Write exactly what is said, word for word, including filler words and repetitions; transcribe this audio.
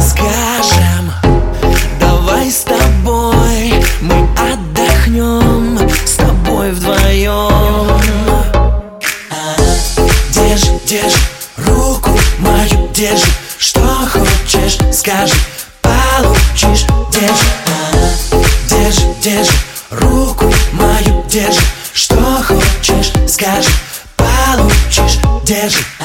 Скажем, давай с тобой мы отдохнем, с тобой вдвоем. Держи, держи руку мою, держи, что хочешь, скажи, получишь. Держи, держи, держи руку мою, держи, что хочешь, скажи, получишь. Держи.